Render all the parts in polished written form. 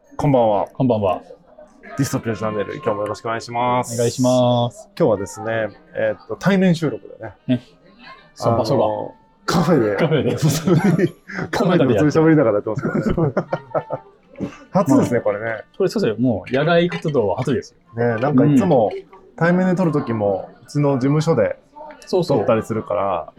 こんばんは。 こんばんは。 ディストピアチャンネル、今日もよろしくお願いします。 お願いします。 今日はですね、対面収録でね。 その場所が。 カフェで。 カフェで。 カフェで普通に喋りながらやってますけどね。初ですね、これね。 これそうですよ。もう野外活動は初ですよ。ね、なんかいつも対面で撮るときも、うちの事務所で撮ったりするから、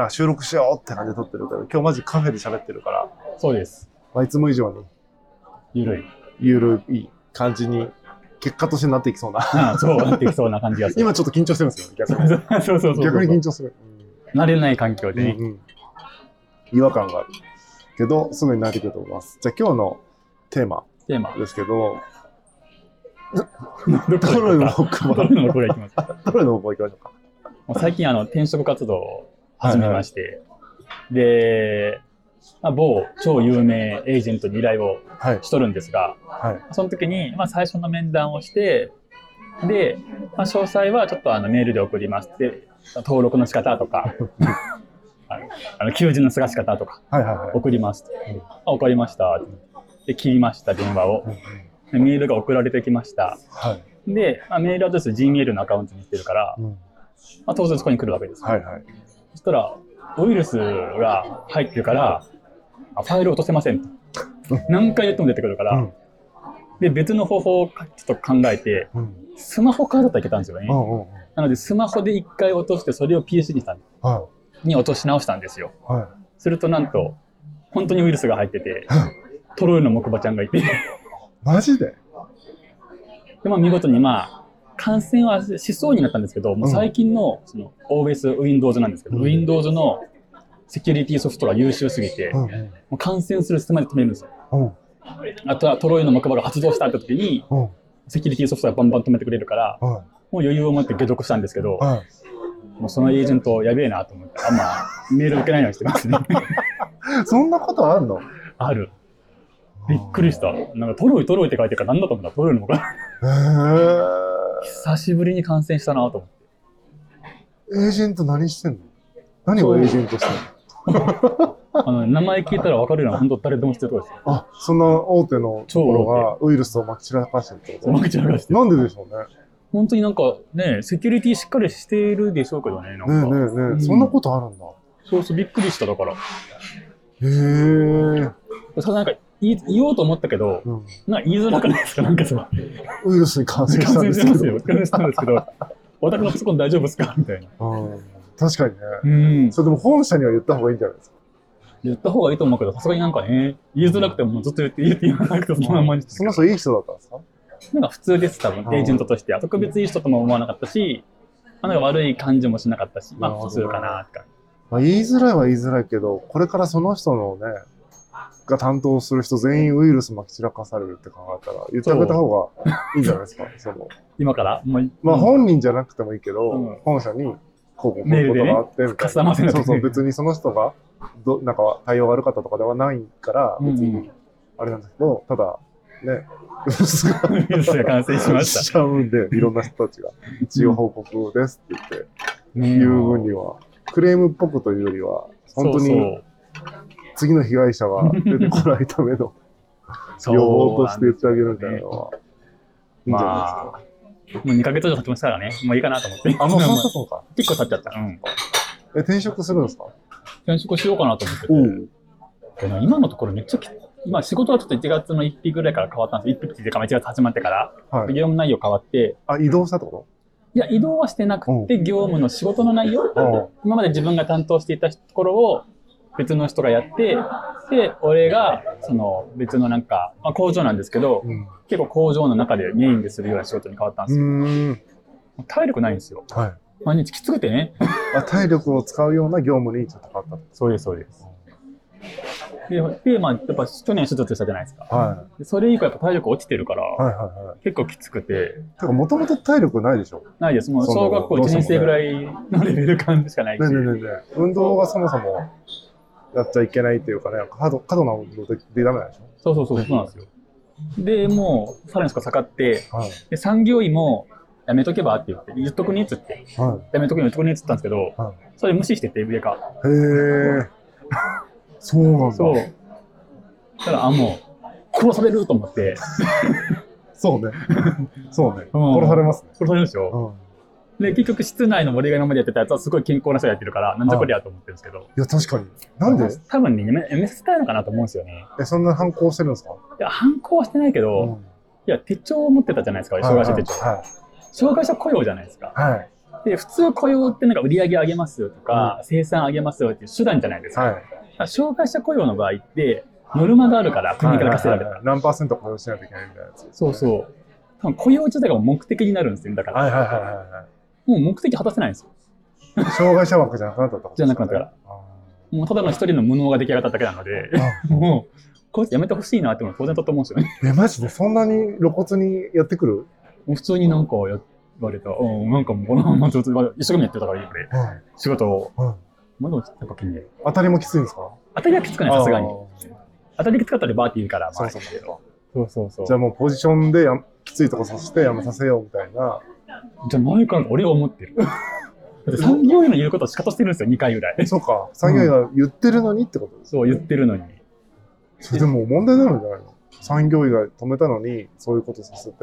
収録しようって感じで撮ってるけど、今日マジカフェで喋ってるから。 そうです。 いつも以上に。ゆるい感じに、結果としてなっていきそうな。 そうなっていきそうな感じがする。 今ちょっと緊張してるんですよ、逆に。 そう。 逆に緊張する。 慣れない環境でね。 違和感がある。けど、すぐに慣れてくると思います。じゃあ今日のテーマですけど、どれの方からいきましょうか。 最近転職活動を始めまして、で、某超有名エージェントに依頼をしとるんですが、その時に最初の面談をして、で、詳細はちょっとメールで送りますって、登録の仕方とか、求人の探し方とか送りますと。わかりました。で、切りました、電話を。でメールが送られてきました。で、メールアドレス Gmail のアカウントにしてるから、当然そこに来るわけです。そしたら、ウイルスが入ってるから、ファイル落とせませんと。何回やっても出てくるから、で、別の方法をちょっと考えて、スマホからだったらいけたんですよね。なので、スマホで一回落として、それを PC にしたんです。に落とし直したんですよ。すると、なんと、本当にウイルスが入ってて、トロイの木馬ちゃんがいて。 マジで？ で、見事に感染はしそうになったんですけど、もう最近のその OS、Windows なんですけど、Windows のセキュリティソフトが優秀すぎて、もう感染する隙間で止めるんですよ。あとはトロイの木馬が発動したって時に、セキュリティソフトがバンバン止めてくれるから、もう余裕を持って解読したんですけど、もうそのエージェントやべえなと思って、メール受けないようにしてますね。 そんなことあるの？ ある。びっくりした。なんかトロイって書いてるから何だと思ったらトロイの木馬。久しぶりに感染したなと思って。 エージェント何してんの？何をエージェントしてんの？ 名前聞いたら分かるような、本当誰でも知ってるとこですよ。 そんな大手のところがウイルスをまき散らかしてるってこと？ まき散らかしてる。 なんででしょうね。 本当になんかね、セキュリティしっかりしているでしょうけどね。 ねえ、そんなことあるんだ。 そう、びっくりしただから。 へえ。 なんか言おうと思ったけど、なんか言いづらくないですか？なんかウイルスに感染したんですけど。 感染したんですけど、私のパソコン大丈夫ですかみたいな。 確かにね。それでも本社には言った方がいいんじゃないですか。 言った方がいいと思うけど、さすがになんかね、言いづらくてもずっと言わなくてそのままにして。 その人いい人だったんですか？ なんか普通です、多分、エージェントとして。特別いい人とも思わなかったし、なんか悪い感じもしなかったし、普通かなって感じ。言いづらいは言いづらいけど、これからその人のね、が担当する人全員ウイルスまき散らかされるって考えたら、言ってあげた方がいいんじゃないですか。 今から本人じゃなくてもいいけど、本社にこういうことがあってみたいな。そう別にその人がなんか対応悪かったとかではないから、別にあれなんだけど、ただね、ウイルスが感染しました。 しちゃうんで、いろんな人たちが一応報告ですって言って言う分には、クレームっぽくというよりは、本当に次の被害者が出てこないための予防として言ってあげるみたいなのは、いいんじゃないですか。 もう2ヶ月以上経ちましたからね、もういいかなと思って。 もうそうか。 結構経っちゃった。 転職するんですか？ 転職しようかなと思ってて。今のところめっちゃ今仕事はちょっと1月の1日ぐらいから変わったんですよ。1日っていうか1月始まってから。業務内容変わって。 移動したってこと？ いや、移動はしてなくて、業務の仕事の内容、今まで自分が担当していたところを別の人がやって、で、俺が、別のなんか、工場なんですけど、結構工場の中でメインでするような仕事に変わったんですよ。体力ないんですよ。毎日きつくてね。 体力を使うような業務にちょっと変わった。 そうです。で、やっぱ去年手術したじゃないですか。それ以降やっぱ体力落ちてるから、結構きつくて。 もともと体力ないでしょ？ ないです。もう小学校1年生ぐらいのレベル感しかないし。 運動がそもそもやっちゃいけないっていうかね、過度な運動でダメなんでしょ？ そうなんですよ。で、もうさらに下がって、で産業医もやめとけばって言っとくねっつって、やめとくねっつったんですけど、それ無視してて上が。 へえ。そうなんだ。 ただもう殺されると思って。 そうね。そうね。殺されますね。 殺されるんですよ。で、結局室内の俺が今までやってたやつはすごい健康な人がやってるから、なんじゃこりゃと思ってるんですけど。いや、確かに。なんで多分ね、やめさせたいのかなと思うんですよね。 そんな反抗してるんですか？ いや、反抗はしてないけど、いや、手帳を持ってたじゃないですか、障害者手帳。障害者雇用じゃないですか。で、普通雇用ってなんか売り上げ上げますよとか、生産上げますよっていう手段じゃないですか。障害者雇用の場合って、ノルマがあるから国から課せられた。 何%雇用しないといけないみたいなやつ。 そうそう。多分雇用自体が目的になるんですよ、だから。もう目的果たせないんですよ。 障害者枠じゃなくなったってことじゃなくなったから。もうただの一人の無能が出来上がっただけなので、もう、こいつやめてほしいなっても当然だと思うんですよね。 マジでそんなに露骨にやってくる？ 普通になんか言われた。なんかもうこのままずっと一生懸命やってたからいいこれ。仕事を。まだなんか当たりもきついんですか？ 当たりはきつくない、さすがに。当たりきつかったらバーって言うから、そう。 じゃあもうポジションできついとこさせてやめさせようみたいな。 じゃないから俺は思ってる。だって産業医の言うことを仕方してるんですよ、2回ぐらい。 そうか。産業医が言ってるのにってことです。 そう、言ってるのに。 それでも問題になるんじゃないの？産業医が止めたのに、そういうことさせて、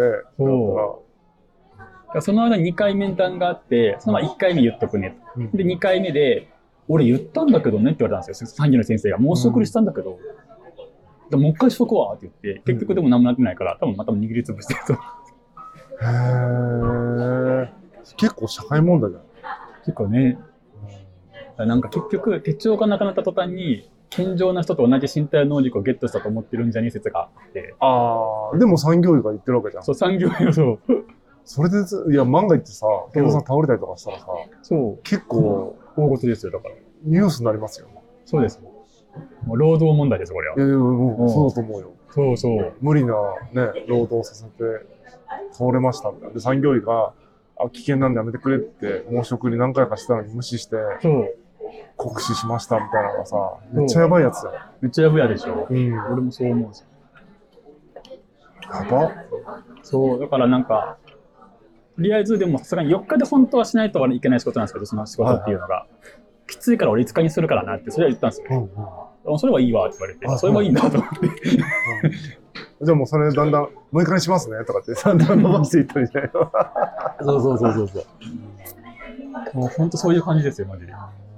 その間2回面談があって、その1回目言っとくねと。で、2回目で、俺言ったんだけどねって言われたんですよ、産業の先生が。申し送りしたんだけど、もう一回しとくわって言って、結局でも何もなってないから、多分また握りつぶしてると。 結構社会問題だよ。 結構ね。なんか結局、手帳がなくなった途端に、健常な人と同じ身体能力をゲットしたと思ってるんじゃねえ説があって。 でも産業医が言ってるわけじゃん。 そう、産業医がそう。 それで、いや、万が一さ、健吾さん倒れたりとかしたらさ、結構、 大事ですよ、だから。 ニュースになりますよ。 そうです。もう労働問題です、これは。 いや、もう、そうだと思うよ。 そう。 無理なね、労働させて、倒れましたみたいな。で、産業医が、危険なんでやめてくれって申し送り何回かしたのに無視して、酷使しましたみたいなのがさ、めっちゃやばいやつだよ。 めっちゃやばいやでしょ。俺もそう思うんですよ。 やば？ そう、だからなんか、とりあえずでもさすがに4日で本当はしないといけない仕事なんですけど、その仕事っていうのが。きついから俺5日にするからなって、それは言ったんですよ。それはいいわって言われて、それもいいんだと思って。 じゃあもうそれだんだん、もう一回しますねとかって、だんだん伸ばしていったみたいな。 そう。もう本当そういう感じですよ、マジで。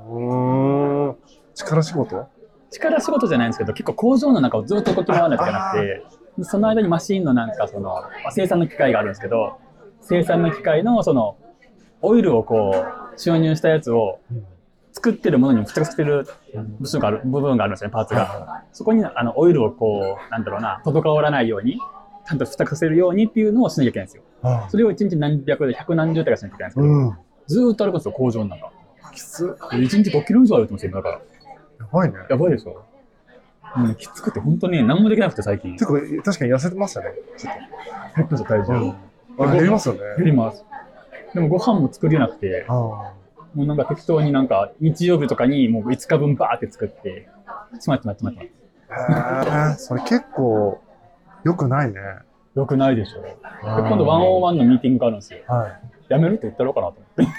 力仕事？ 力仕事じゃないんですけど、結構工場の中をずっと動き回らないといけなくて、その間にマシンのなんか生産の機械があるんですけど、生産の機械のオイルをこう、注入したやつを、作ってるものに付着してる部分があるんですね、パーツが。そこにオイルをこう、なんだろうな、滞らないように、ちゃんと付着させるようにっていうのをしなきゃいけないんですよ。それを1日何百で百何十体かしなきゃいけないんですけど、ずーっと歩くんですよ、工場の中。 きつ。 1日5キロ以上歩いてますよ、だから。やばいね。 やばいでしょ。きつくて本当に何もできなくて最近。 てか、確かに痩せてましたね。ちょっと。減ってますよ、体重。 減りますよね。 減ります。でもご飯も作れなくて、もうなんか適当になんか日曜日とかにもう5日分バーって作って、ちょっと待って。 それ結構良くないね。 良くないでしょ。で今度101のミーティングがあるんですよ。やめるって言ったろうかなと思って。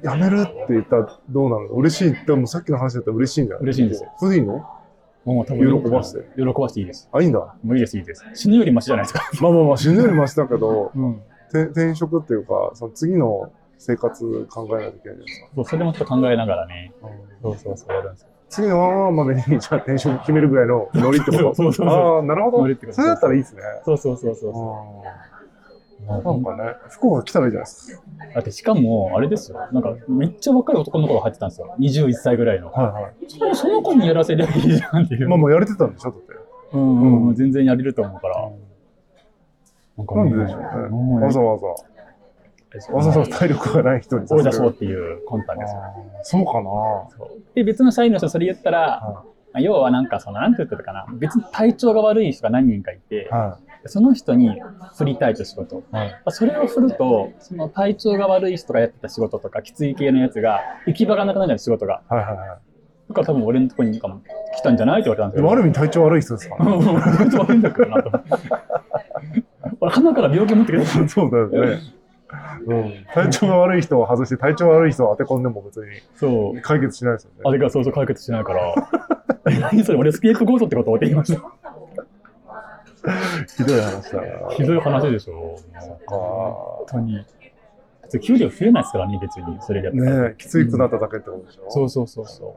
やめるって言ったらどうなの？嬉しい。でもさっきの話だったら嬉しいんじゃない？ 嬉しいんですよ。 それでいいの？ もう多分喜ばせて。 喜ばせていいです。 いいんだ。 もういいです。死ぬよりマシじゃないですか。 まあ、死ぬよりマシだけど、転職っていうか、その次の生活考えないといけないじゃないですか。 そう、それもちょっと考えながらね。そうやるんですよ。 次のワンまでにじゃあ転職決めるぐらいのノリってこと？なるほど。それだったらいいですね。 そう。 なんかね、福岡来たらいいじゃないですか。 だってしかも、あれですよ。なんか、めっちゃ若い男の子が入ってたんですよ。21歳ぐらいの。その子にやらせりゃいいじゃんっていう。 まあやれてたんでしょ、だって。 全然やれると思うから。 なんででしょうね。わざわざ体力がない人に追い出そうっていう魂胆ですよ。 そうかな。 で、別の社員の人それ言ったら、要はなんかなんて言ってたかな。別に体調が悪い人が何人かいて、その人に振りたいと仕事。それを振ると、その体調が悪い人がやってた仕事とか、きつい系のやつが、行き場がなくなるじゃん、仕事が。だから多分俺のところに来たんじゃないって言われたんですけど。 ある意味体調悪い人ですか？ 体調悪いんだけどなと思って。俺、鼻から病気持ってくれた。 そうだよね。体調が悪い人を外して体調悪い人を当て込んでも別に解決しないですよね。 そう解決しないから。何それ、俺スケープゴートってことを言いました。 ひどい話だな。 ひどい話でしょ。 そっか。 本当に。給料増えないですからね、別に。それでやったら。 ねえ、きついくなっただけってことでしょ。 そうそうそうそう。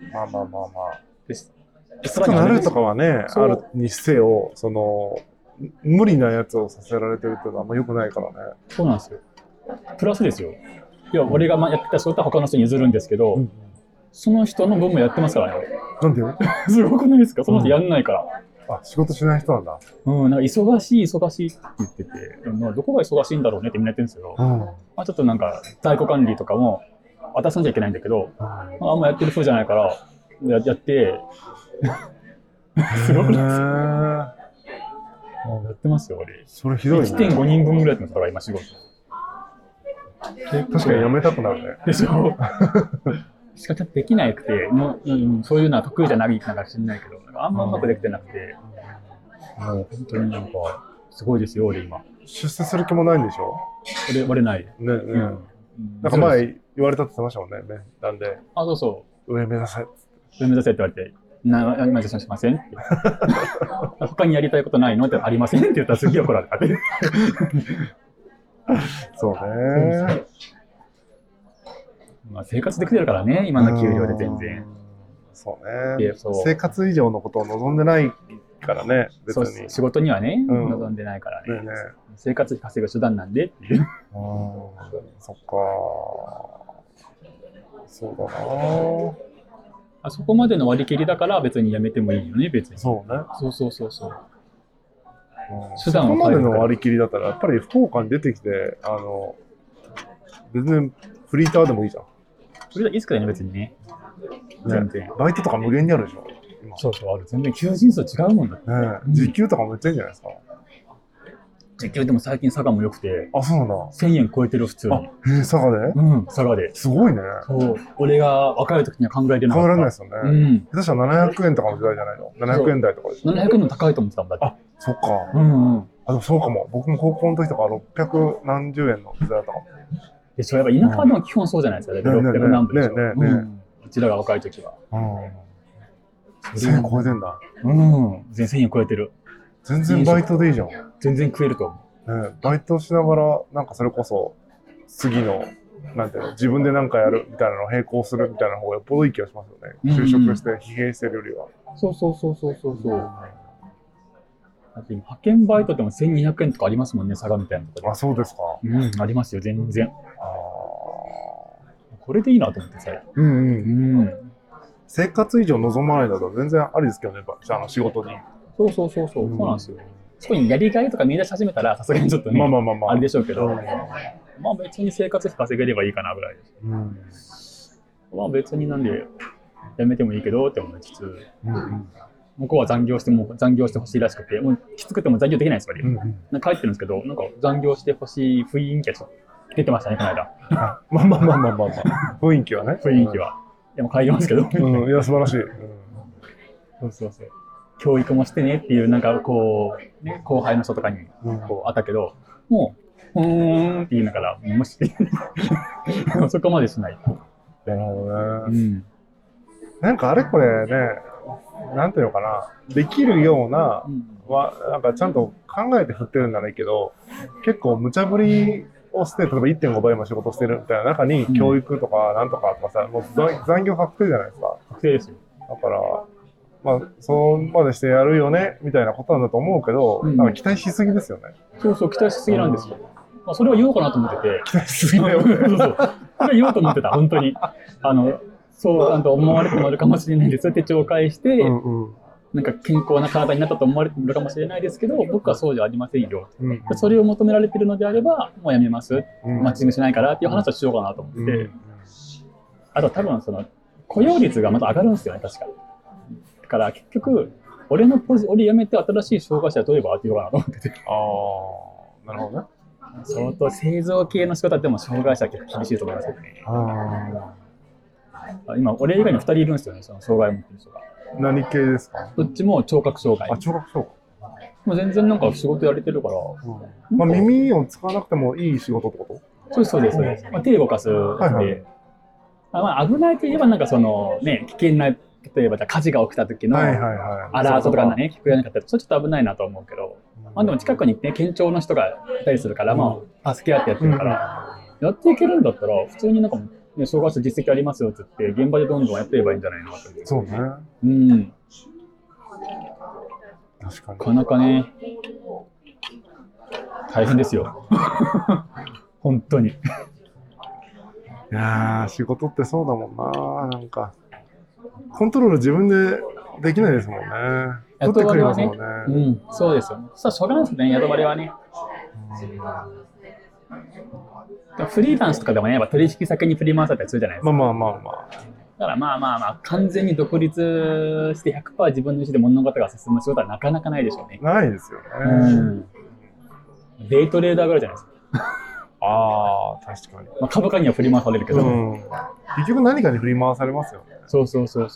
まあまあまあまあ。 です。 きつくなるとかはね、あるにせよ、その、無理なやつをさせられてるっていうのはあんま良くないからね。 そうなんですよ。プラスですよ。いや、俺がやってた仕事は他の人に譲るんですけど、その人の分もやってますからね。 なんですごくないですか？その人やんないから。 あ、仕事しない人なんだ。 なんか忙しいって言ってて、どこが忙しいんだろうねってみんな言ってるんですよ。まあちょっとなんか在庫管理とかも渡さなきゃいけないんだけど、あんまやってる風じゃないから、やって、すごくないですか？もうやってますよ、俺。 それひどいね。 1.5 人分ぐらいやってますから、今仕事。 確かに辞めたくなるね。 でしょ？しかできなくて、そういうのは得意じゃないかもしれないけど、あんまうまくできてなくて、もう本当になんか、すごいですよ、俺今。 出世する気もないんでしょ？ 俺ない。 ね。なんか前言われたって言ってましたもんね。なんで。 あ、そうそう。 上目指せ。 上目指せって言われて、何目指しませんって。他にやりたいことないのってありませんって言ったらすげえ怒られた。 そうね。 まあ生活できてるからね、今の給料で全然。 そうね。生活以上のことを望んでないからね、別に。 仕事にはね、望んでないからね。生活費稼ぐ手段なんでっていう。 そっか。そうだな。 あそこまでの割り切りだから別にやめてもいいよね、別に。 そうね。 そう。 手段をそこまでの割り切りだったら、やっぱり福岡に出てきて、全然フリーターでもいいじゃん。 フリーターいいっすかね、別にね。全然。 バイトとか無限にあるでしょ。 そう、ある。全然求人数違うもんだって。 時給とかめっちゃいいんじゃないですか。 時給でも最近佐賀も良くて。 あ、そうなんだ。 1000円超えてる、普通に。 佐賀で？ 佐賀で。 すごいね。 そう。俺が若い時には考えてなかった。 考えられないですよね。下手したら700円とかの時代じゃないの？ 700 円台とかでしょ。 700円の高いと思ってたもんだって。 あ、そっか。でもそうかも。僕も高校の時とか600何十円の時代だったかも。 でしょ、やっぱ田舎でも基本そうじゃないですか。600何分でしょ。うちらが若い時は。 1000円超えてんだ。 全然1000円超えてる。 全然バイトでいいじゃん。 全然食えると思う。 バイトしながら、なんかそれこそ、次の、なんていうの、自分で何かやるみたいなのを並行するみたいな方がよっぽどいい気がしますよね。就職して疲弊してるよりは。 そう。だって今派遣バイトでも1200円とかありますもんね、佐賀みたいなところで。 あ、そうですか。 ありますよ、全然。これでいいなと思ってさ。 生活以上望まないだと全然ありですけどね、仕事に。 そうなんですよ。そこにやりがいとか見出し始めたら、さすがにちょっとね、あれでしょうけど、まあ別に生活費稼げればいいかなぐらいです。まあ別になんで、やめてもいいけどって思いつつ、向こうは残業してほしいらしくて、もうきつくても残業できないんですよ、なんか帰ってるんですけど、なんか残業してほしい雰囲気が出てましたね、この間。 まあ。雰囲気はね。 雰囲気は。でも帰りますけど。いや、素晴らしい。 そう。教育もしてねっていう、なんかこう、ね、後輩の人とかにこうあったけど、もう、って言いながら、無視って。そこまでしない。 なるほどね。なんかあれこれね、なんていうのかな、できるような、なんかちゃんと考えて振ってるんならいいけど、結構無茶ぶりをして、例えば 1.5 倍も仕事してるみたいな中に、教育とかなんとかとかさ、もう残業確定じゃないですか。 確定ですよ。 だから、まあ、そまでしてやるよね、みたいなことなんだと思うけど、なんか期待しすぎですよね。 そう、期待しすぎなんですよ。まあ、それは言おうかなと思ってて。 期待しすぎだよね。 それは言おうと思ってた、本当に。そうと思われてもあるかもしれないです。そうやって懲戒して、なんか健康な体になったと思われてるかもしれないですけど、僕はそうじゃありませんよ。それを求められているのであれば、もうやめます。マッチングしないからっていう話をしようかなと思って。あと多分雇用率がまた上がるんですよね、確か。だから結局、俺辞めて新しい障害者はどういえばって言おうかなと思ってて。 なるほどね。 相当製造系の仕事でも障害者は結構厳しいと思いますけどね。今、俺以外に2人いるんですよね、その障害を持ってる人が。 何系ですか？ どっちも聴覚障害。 聴覚障害。 もう全然なんか仕事やれてるから。 まあ耳を使わなくてもいい仕事ってこと？ そうです。まあ、手を動かすで。まあ危ないといえばなんかね、危険な例えばじゃあ火事が起きた時のアラートとかね、聞こえなかったら、それちょっと危ないなと思うけど、まあでも近くにね、県庁の人がいたりするから、まあ、助け合ってやってるから、やっていけるんだったら、普通になんか、ね、障害者実績ありますよって言って、現場でどんどんやってればいいんじゃないのかと思う。 そうね。 うん。 確かに。 なかなかね、大変ですよ。本当に。いやー、仕事ってそうだもんな。なんか、コントロール自分でできないですもんね。 雇われはね、うん、そうですよね。そしたらしょうがないですね、雇われはね。フリーランスとかでもね、やっぱ取引先に振り回されたりするじゃないですか。 まあまあまあまあ。 だからまあ、完全に独立して 100% 自分の意思で物事が進む仕事はなかなかないでしょうね。 ないですよね。 うん。デイトレーダーぐらいじゃないですか。 ああ、確かに。 まあ、株価には振り回されるけど、 結局何かに振り回されますよね。 そう。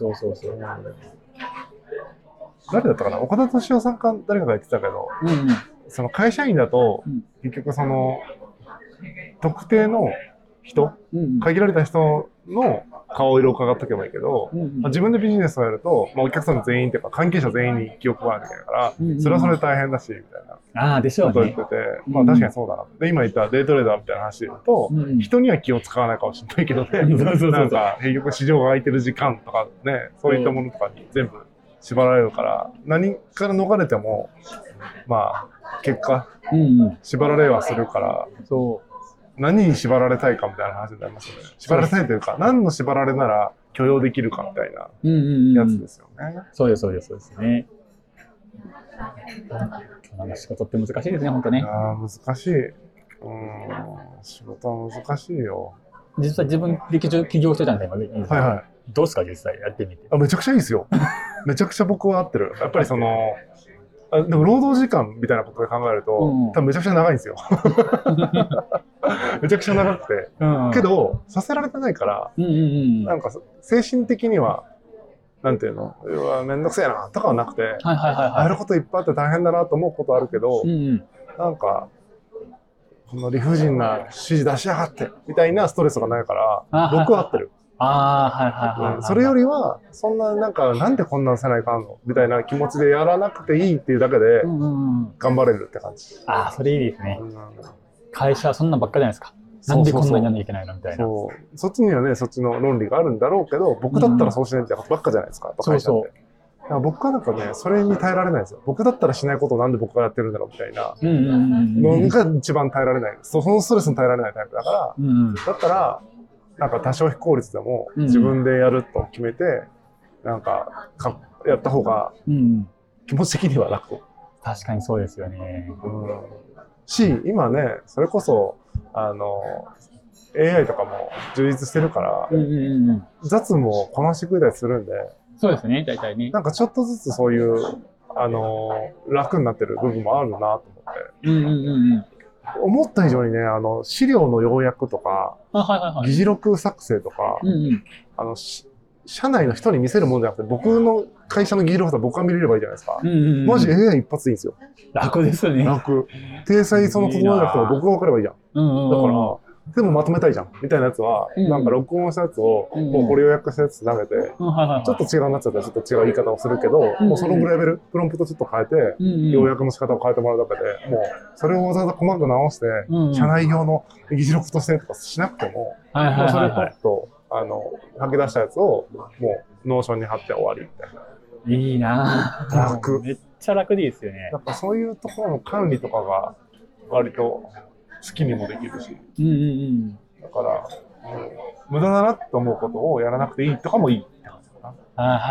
誰だったかな、岡田敏夫さんか誰かが言ってたけど、その会社員だと、結局その特定の人、限られた人の顔色を伺っとけばいいけど、自分でビジネスをやると、お客さん全員というか関係者全員に気を配らなきゃいけないから、それはそれで大変だしみたいなことを言ってて、まあ確かにそうだな。で今言ったデイトレーダーみたいな話で言うと、人には気を使わないかもしれないけどね、なんか結局市場が空いてる時間とかね、そういったものとかに全部縛られるから、何から逃れてもまあ結果、縛られはするから、何に縛られたいかみたいな話になりますよね。縛られたいというか、何の縛られなら許容できるかみたいなやつですよね。 そうですね。仕事って難しいですね、本当ね。 難しい。仕事は難しいよ。 実際自分で起業してたんで、今。 はい。 どうですか、実際やってみて。 めちゃくちゃいいですよ。めちゃくちゃ僕は合ってる。やっぱりその、でも労働時間みたいなことで考えると、多分めちゃくちゃ長いんですよ。めちゃくちゃ長くて。けど、させられてないから、なんか精神的には、なんていうの、めんどくせえなとかはなくて、やることいっぱいあって大変だなと思うことあるけど、なんか、この理不尽な指示出しやがってみたいなストレスがないから、僕は合ってる。それよりは、そんななんか、なんでこんなんせないかんのみたいな気持ちでやらなくていいっていうだけで、頑張れるって感じ。 それいいですね。会社はそんなんばっかじゃないですか。なんでこんなにやんなきゃいけないのみたいな。 そっちにはね、そっちの論理があるんだろうけど、僕だったらそうしないってことばっかじゃないですか、会社って。僕はなんかね、それに耐えられないんですよ。僕だったらしないことをなんで僕がやってるんだろうみたいなのが一番耐えられない。そのストレスに耐えられないタイプだから、だったら、なんか多少非効率でも自分でやると決めて、なんかやった方が気持ち的には楽。 確かにそうですよね。 今ね、それこそ、AI とかも充実してるから、雑務をこなしてくれたりするんで、 そうですね、大体ね。 なんかちょっとずつそういう、楽になってる部分もあるなと思って。思った以上にね、資料の要約とか、議事録作成とか、社内の人に見せるものじゃなくて、僕の会社の議事録は僕が見れればいいじゃないですか。マジ AI 一発でいいんですよ。 楽ですよね。 楽。体裁その整えなくても僕が分かればいいじゃん。だから、でもまとめたいじゃんみたいなやつは、なんか録音したやつを、もうこれ予約したやつ投げて、ちょっと違うなっちゃったらちょっと違う言い方をするけど、もうそのレベル、プロンプトちょっと変えて、要約の仕方を変えてもらうだけで、もうそれをわざわざ細かく直して、社内用の議事録としてとかしなくても、もうそれパッと、吐き出したやつを、もうノーションに貼って終わりみたいな。 いいなぁ。 楽。 めっちゃ楽でいいですよね。 やっぱそういうところの管理とかが、割と、好きにもできるし、だから、無駄だなと思うことをやらなくていいとかもいいって感じか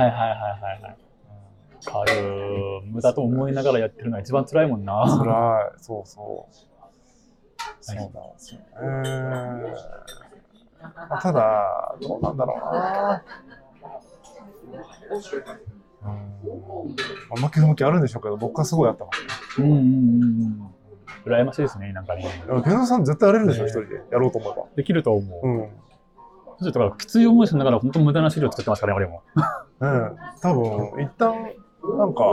な。無駄と思いながらやってるのは一番辛いもんな。 辛い、そうなんですよね。ただ、どうなんだろうな。負けあるんでしょうけど、僕はすごいやってますね。 羨ましいですね、なんかね。 ペノさん絶対やれるでしょ、一人でやろうと思えば。 できると思う。ちょっときつい思いしながら本当無駄な資料作ってますからね、俺も。 多分、一旦、なんか、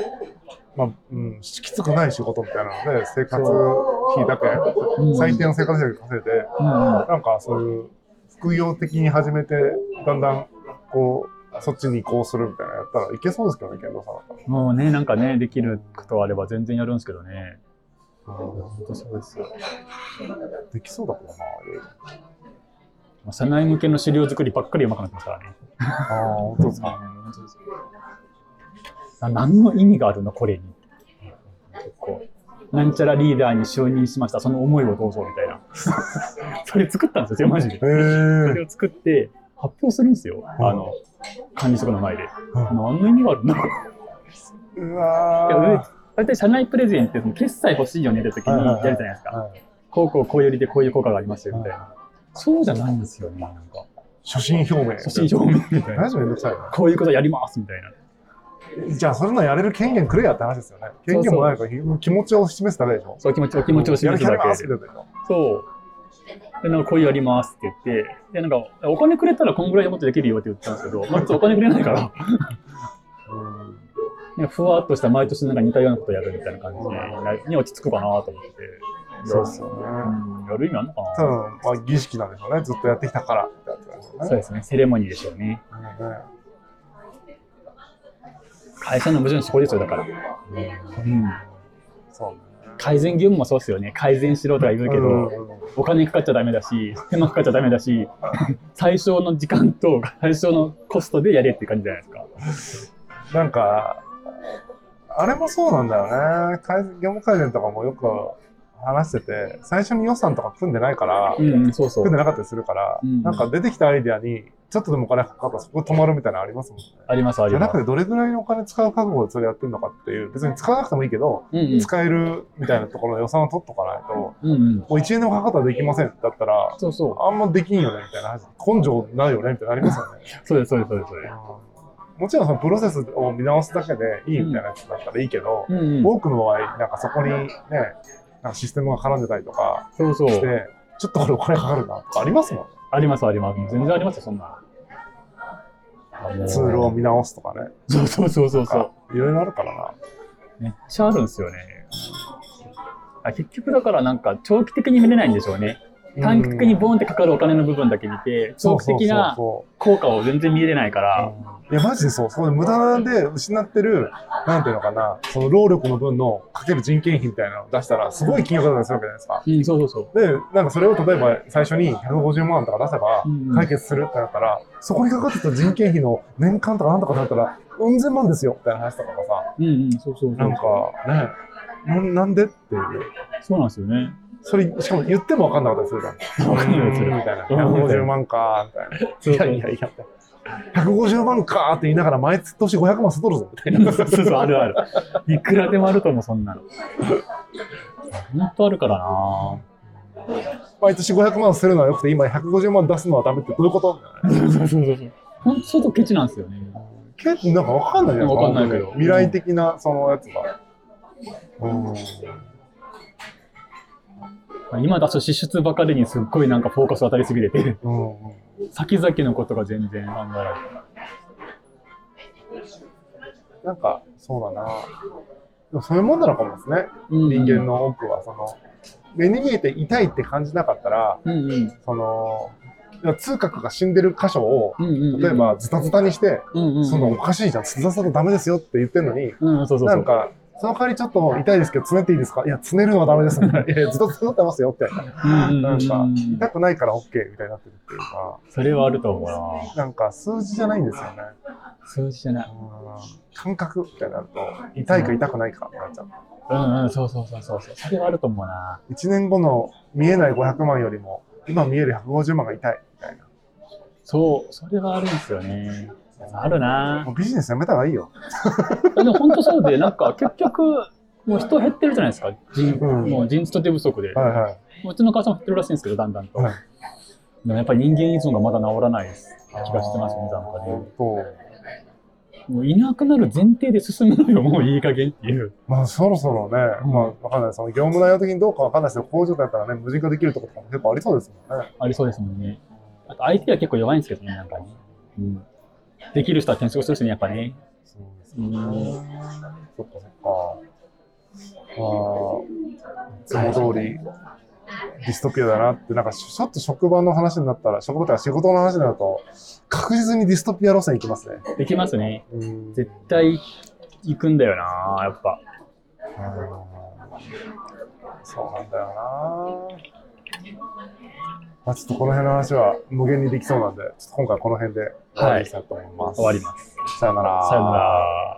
きつくない仕事みたいなので、生活費だけ、最低の生活費だけ稼いで、なんかそういう副業的に始めて、だんだん、こう、 そっちに移行するみたいなやったらいけそうですけどね、剣道さんだったら。 もうね、なんかね、できることあれば全然やるんですけどね。本当そうですよ。 できそうだもんな、いろいろ。 社内向けの資料作りばっかり上手くなってますからね。 ああ、本当ですか。 何の意味があるの、これに。結構。なんちゃらリーダーに就任しました、その思いをどうぞみたいな。それ作ったんですよ、マジで。それを作って発表するんですよ、管理職の前で。何の意味があるの。 うわ大体社内プレゼンって決済欲しいよねって時にやるじゃないですか。こうよりでこういう効果がありますよみたいな。そうじゃないんですよね、なんか。 初心表明。 初心表明みたいな。 マジめんどくさいな。 こういうことやりますみたいな。 じゃあ、それのやれる権限くれやって話ですよね。権限もないから気持ちを示すだけでしょ。 そう、気持ちを示すだけで。そう。で、なんかこういうやりますって言って、で、なんか、お金くれたらこんぐらいのことできるよって言ったんですけど、まあ、お金くれないから。ふわっとした毎年なんか似たようなことやるみたいな感じに落ち着くかなと思って。 そうですよね。 やる意味あるのかな。 多分、まあ、儀式なんでしょうね。ずっとやってきたから。 そうですね。セレモニーでしょうね。会社の矛盾そこですよ、だから。 そうね。 改善業務もそうですよね。改善しろとか言うけど、お金かかっちゃダメだし、手間かかっちゃダメだし、最小の時間と最小のコストでやれっていう感じじゃないですか。 なんか、あれもそうなんだよね。業務改善とかもよく話してて、最初に予算とか組んでないから、組んでなかったりするから、なんか出てきたアイデアに、ちょっとでもお金かかったらそこ止まるみたいなのありますもんね。 あります、あります。 じゃなくてどれぐらいのお金使う覚悟でそれやってるのかっていう、別に使わなくてもいいけど、使えるみたいなところの予算を取っとかないと、もう1円でもかかったらできませんだったら、あんまできんよねみたいな話、根性ないよねみたいなのありますよね。 そうです。 もちろんそのプロセスを見直すだけでいいみたいなやつだったらいいけど、多くの場合、なんかそこにね、なんかシステムが絡んでたりとかして、ちょっとこれお金かかるなとかありますもん。 あります。全然ありますよ、そんな。 ツールを見直すとかね。 そう。 いろいろあるからな。 めっちゃあるんですよね。結局だからなんか長期的に見れないんでしょうね。短期的にボンってかかるお金の部分だけ見て、長期的な効果を全然見れないから。 いや、マジでそう。そこで無駄で失ってる、なんていうのかな、その労力の分のかける人件費みたいなのを出したら、すごい金額だったりするわけじゃないですか。で、なんかそれを例えば最初に150万とか出せば解決するってなったら、そこにかかってた人件費の年間とかなんとかだったら、うん千万ですよ、みたいな話とかがさ、なんかね、なんでっていう。 そうなんですよね。 それ、しかも言っても分かんなかったりするじゃん。分かんないでするみたいな。150万かみたいな。いや。150万かって言いながら毎年500万捨てとるぞみたいな。 そう、ある。いくらでもあると思う、そんなの。本当あるからな。 毎年500万捨てるのはよくて、今150万出すのはダメってどういうこと？ そう。本当相当ケチなんですよね。 ケチなんか分かんないじゃないですか。 分かんないけど。 未来的なそのやつが。 今出す支出ばかりにすっごいなんかフォーカス当たりすぎてて、先々のことが全然考えられない。 なんかそうだな。でもそういうもんなのかもですね。人間の多くはその目に見えて痛いって感じなかったら、その痛覚が死んでる箇所を例えばズタズタにして、そのおかしいじゃん、ズタズタとダメですよって言ってるのに、なんか。その代わりちょっと痛いですけど、つねっていいですか？いや、つねるのはダメですみたいな。いや、ずっとつねってますよって。なんか、痛くないから OK みたいになってるっていうか。 それはあると思うな。 なんか、数字じゃないんですよね。 数字じゃない。 感覚みたいになると、痛いか痛くないかってなっちゃう。 そう。それはあると思うな。 1年後の見えない500万よりも、今見える150万が痛いみたいな。 そう、それはあるんですよね。あるな。 もうビジネスやめた方がいいよ。 でも本当そうで、なんか結局、もう人減ってるじゃないですか。もう人手不足で。うちの会社も減ってるらしいんですけど、だんだんと。でもやっぱり人間依存がまだ治らない気がしてますね、なんかね。もういなくなる前提で進むのよ、もういい加減っていう。 まあそろそろね、まあわかんない。その業務内容的にどうかわかんないですけど、工場だったらね、無人化できるところとかも結構ありそうですもんね。 ありそうですもんね。あと IT は結構弱いんですけどね、なんかね。できる人は転職するしね、やっぱね。 そうですね。そっか。いつも通りディストピアだなって、なんかちょっと職場の話になったら、職場とか仕事の話になると、確実にディストピア路線行きますね。 行きますね。絶対行くんだよな、やっぱ。 そうなんだよな。まあ、ちょっとこの辺の話は無限にできそうなんで、ちょっと今回この辺で終わりにしたいと思います。 終わります。 さよなら。 さよなら。